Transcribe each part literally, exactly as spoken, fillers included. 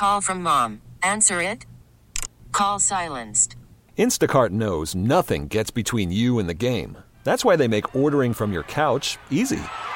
Call from mom. Answer it. Call silenced. Instacart knows nothing gets between you and the game. That's why they make ordering from your couch easy.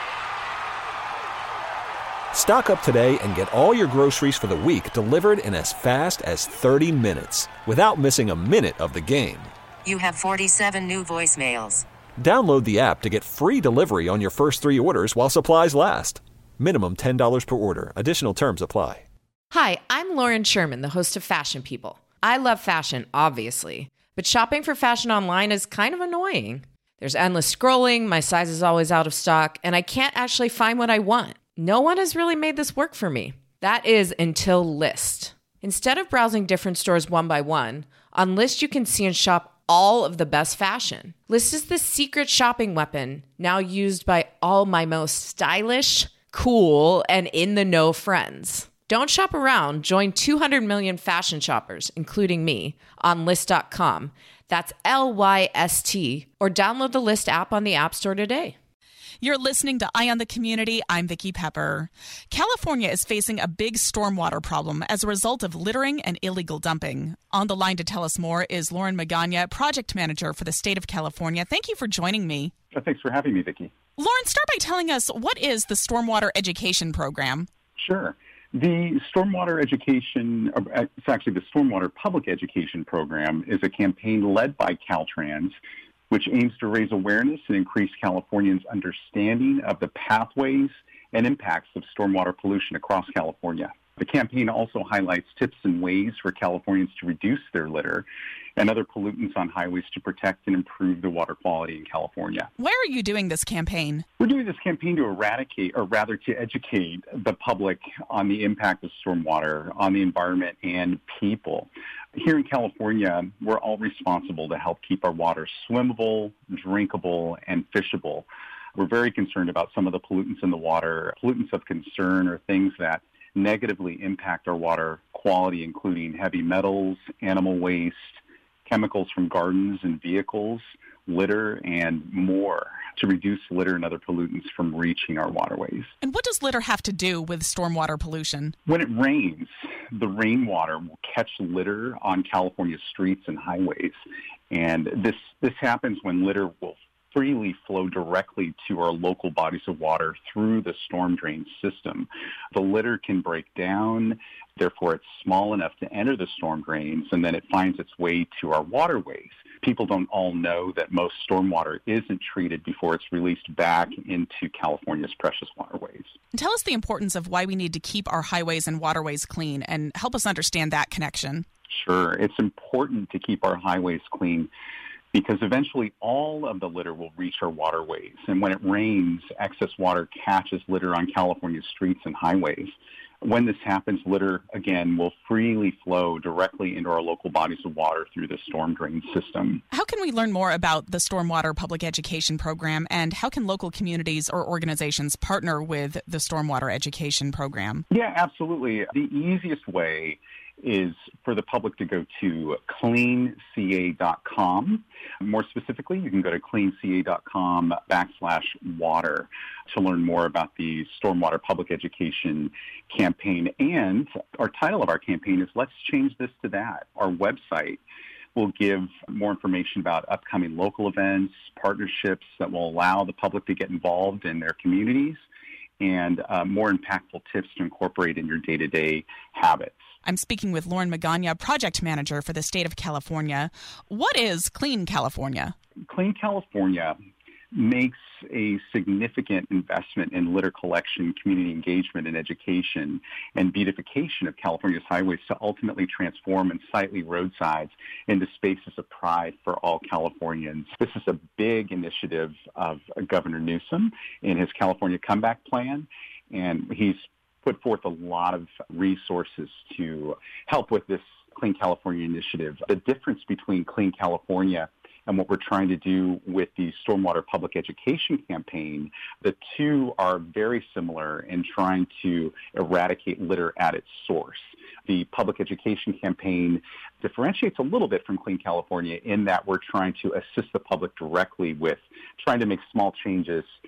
Stock up today and get all your groceries for the week delivered in as fast as thirty minutes without missing a minute of the game. You have forty-seven new voicemails. Download the app to get free delivery on your first three orders while supplies last. Minimum ten dollars per order. Additional terms apply. Hi, I'm Lauren Sherman, the host of Fashion People. I love fashion, obviously, but shopping for fashion online is kind of annoying. There's endless scrolling, my size is always out of stock, and I can't actually find what I want. No one has really made this work for me. That is until Lyst. Instead of browsing different stores one by one, on Lyst you can see and shop all of the best fashion. Lyst is the secret shopping weapon now used by all my most stylish, cool, and in-the-know friends. Don't shop around. Join two hundred million fashion shoppers, including me, on Lyst dot com. That's L Y S T, or download the Lyst app on the App Store today. You're listening to Eye on the Community. I'm Vicki Pepper. California is facing a big stormwater problem as a result of littering and illegal dumping. On the line to tell us more is Lauren Magana, project manager for the state of California. Thank you for joining me. Oh, thanks for having me, Vicki. Lauren, start by telling us, what is the Stormwater Education Program? Sure. The Stormwater Education, it's actually the Stormwater Public Education Program, is a campaign led by Caltrans, which aims to raise awareness and increase Californians' understanding of the pathways and impacts of stormwater pollution across California. The campaign also highlights tips and ways for Californians to reduce their litter and other pollutants on highways to protect and improve the water quality in California. Why are you doing this campaign? We're doing this campaign to eradicate, or rather to educate the public on the impact of stormwater on the environment and people. Here in California, we're all responsible to help keep our water swimmable, drinkable, and fishable. We're very concerned about some of the pollutants in the water. Pollutants of concern are things that negatively impact our water quality, including heavy metals, animal waste, chemicals from gardens and vehicles, litter, and more, to reduce litter and other pollutants from reaching our waterways. And what does litter have to do with stormwater pollution? When it rains, the rainwater will catch litter on California streets and highways. And this, this happens when litter will freely flow directly to our local bodies of water through the storm drain system. The litter can break down, therefore it's small enough to enter the storm drains, and then it finds its way to our waterways. People don't all know that most stormwater isn't treated before it's released back into California's precious waterways. Tell us the importance of why we need to keep our highways and waterways clean, and help us understand that connection. Sure. It's important to keep our highways clean because eventually all of the litter will reach our waterways. And when it rains, excess water catches litter on California's streets and highways. When this happens, litter, again, will freely flow directly into our local bodies of water through the storm drain system. How can we learn more about the Stormwater Public Education Program, and how can local communities or organizations partner with the Stormwater Education Program? Yeah, absolutely. The easiest way is for the public to go to clean c a dot com. More specifically, you can go to clean c a dot com backslash water to learn more about the Stormwater Public Education campaign. And our title of our campaign is Let's Change This to That. Our website will give more information about upcoming local events, partnerships that will allow the public to get involved in their communities, and uh, more impactful tips to incorporate in your day-to-day habits. I'm speaking with Lauren Magana, project manager for the state of California. What is Clean California? Clean California makes a significant investment in litter collection, community engagement, and education, and beautification of California's highways to ultimately transform unsightly roadsides into spaces of pride for all Californians. This is a big initiative of Governor Newsom in his California Comeback Plan, and he's put forth a lot of resources to help with this Clean California initiative. The difference between Clean California and what we're trying to do with the Stormwater Public Education campaign, the two are very similar in trying to eradicate litter at its source. The public education campaign differentiates a little bit from Clean California in that we're trying to assist the public directly with trying to make small changes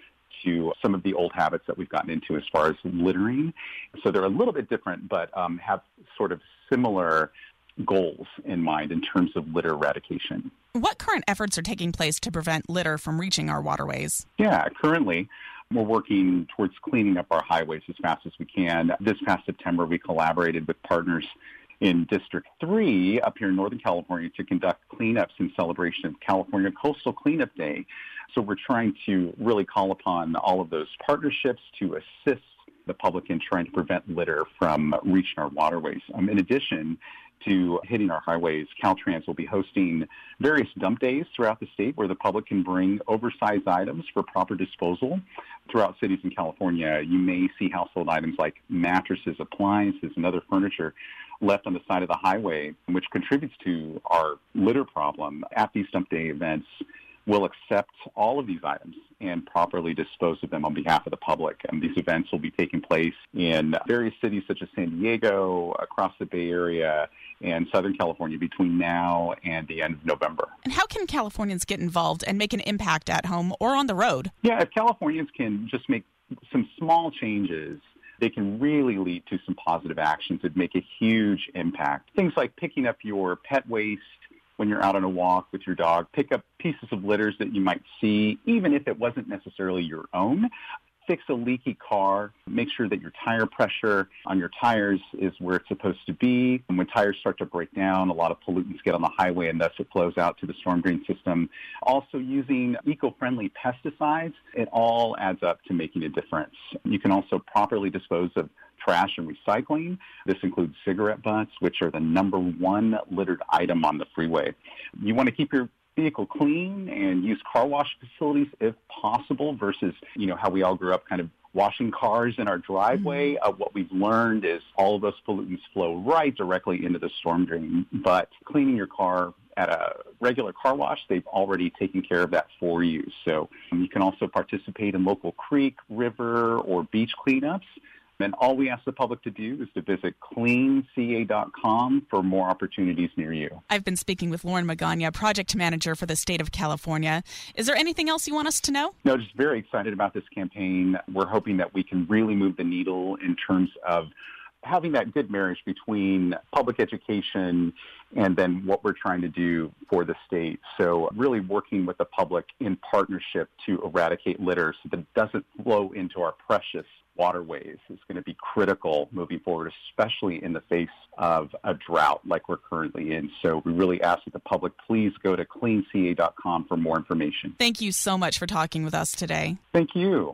into some of the old habits that we've gotten into as far as littering. So they're a little bit different, but um, have sort of similar goals in mind in terms of litter eradication. What current efforts are taking place to prevent litter from reaching our waterways? Yeah, currently we're working towards cleaning up our highways as fast as we can. This past September, we collaborated with partners in District three up here in Northern California to conduct cleanups in celebration of California Coastal Cleanup Day. So we're trying to really call upon all of those partnerships to assist the public in trying to prevent litter from reaching our waterways. Um, in addition to hitting our highways, Caltrans will be hosting various dump days throughout the state where the public can bring oversized items for proper disposal. Throughout cities in California, you may see household items like mattresses, appliances, and other furniture left on the side of the highway, which contributes to our litter problem. At these dump day events, we'll accept all of these items and properly dispose of them on behalf of the public. And these events will be taking place in various cities such as San Diego, across the Bay Area, and Southern California between now and the end of November. And how can Californians get involved and make an impact at home or on the road? Yeah, if Californians can just make some small changes, they can really lead to some positive actions that make a huge impact. Things like picking up your pet waste when you're out on a walk with your dog, pick up pieces of litters that you might see, even if it wasn't necessarily your own. Fix a leaky car. Make sure that your tire pressure on your tires is where it's supposed to be. And when tires start to break down, a lot of pollutants get on the highway, and thus it flows out to the storm drain system. Also using eco-friendly pesticides, it all adds up to making a difference. You can also properly dispose of trash and recycling. This includes cigarette butts, which are the number one littered item on the freeway. You want to keep your vehicle clean and use car wash facilities if possible versus, you know, how we all grew up kind of washing cars in our driveway. Mm-hmm. Uh, what we've learned is all of those pollutants flow right directly into the storm drain. But cleaning your car at a regular car wash, they've already taken care of that for you. So um, you can also participate in local creek, river, or beach cleanups. And all we ask the public to do is to visit clean c a dot com for more opportunities near you. I've been speaking with Lauren Magana, project manager for the state of California. Is there anything else you want us to know? No, just very excited about this campaign. We're hoping that we can really move the needle in terms of having that good marriage between public education and then what we're trying to do for the state. So really working with the public in partnership to eradicate litter so that it doesn't flow into our precious waterways is going to be critical moving forward, especially in the face of a drought like we're currently in. So we really ask that the public please go to clean c a dot com for more information. Thank you so much for talking with us today. Thank you.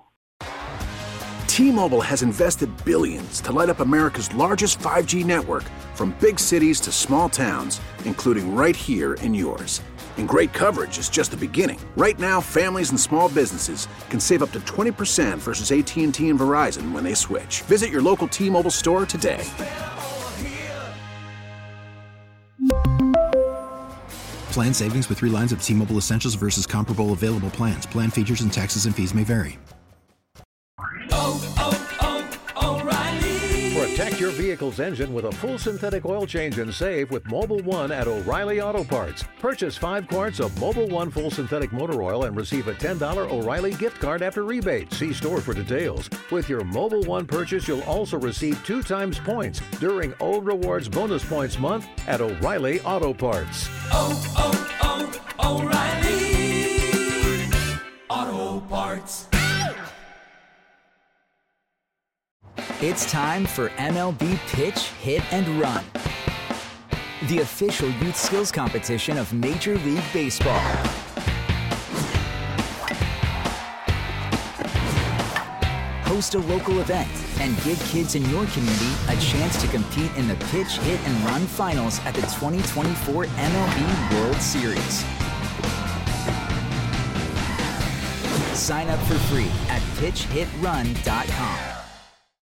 T-Mobile has invested billions to light up America's largest five G network, from big cities to small towns, including right here in yours. And great coverage is just the beginning. Right now, families and small businesses can save up to twenty percent versus A T and T and Verizon when they switch. Visit your local T-Mobile store today. Plan savings with three lines of T-Mobile Essentials versus comparable available plans. Plan features and taxes and fees may vary. Oh, oh, oh, O'Reilly. Protect your vehicle's engine with a full synthetic oil change and save with Mobil one at O'Reilly Auto Parts. Purchase five quarts of Mobil one full synthetic motor oil and receive a ten dollars O'Reilly gift card after rebate. See store for details. With your Mobil one purchase, you'll also receive two times points during O Rewards Bonus Points Month at O'Reilly Auto Parts. Oh, oh, oh, O'Reilly Auto Parts. It's time for M L B Pitch, Hit, and Run, the official youth skills competition of Major League Baseball. Host a local event and give kids in your community a chance to compete in the Pitch, Hit, and Run finals at the twenty twenty-four M L B World Series. Sign up for free at pitch hit run dot com.